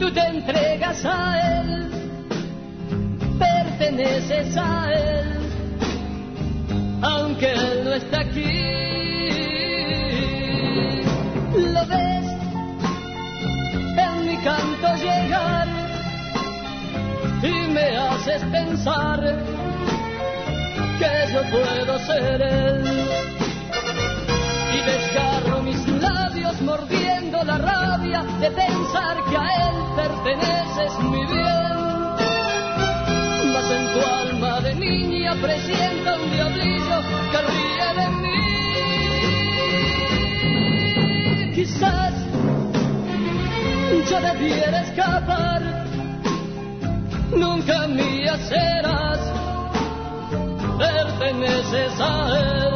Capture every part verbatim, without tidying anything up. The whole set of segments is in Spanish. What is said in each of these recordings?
tú te entregas a él, perteneces a él, aunque él no está aquí. Lo ves en mi canto llegar y me haces pensar que yo puedo ser él. Y desgarro mis labios mordiendo la rabia de pensar que a él perteneces mi bien. Mas en tu alma de niña presiento un diablillo que ríe de mí. Quizás yo debiera escapar, nunca mía serás, perteneces a él.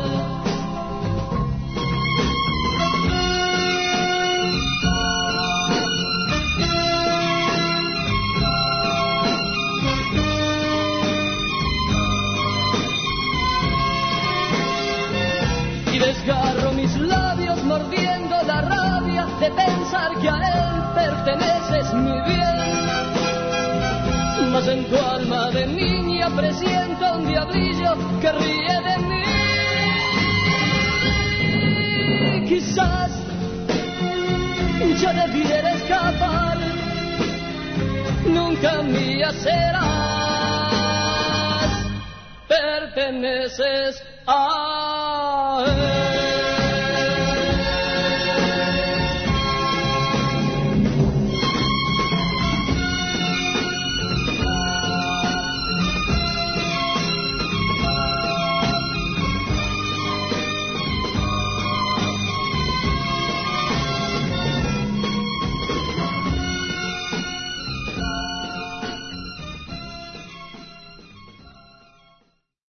Desgarro mis labios mordiendo la rabia de pensar que a él perteneces mi bien. Mas en tu alma de niña presiento un diablillo que ríe de mí. Quizás yo debiera escapar, nunca mía serás, perteneces a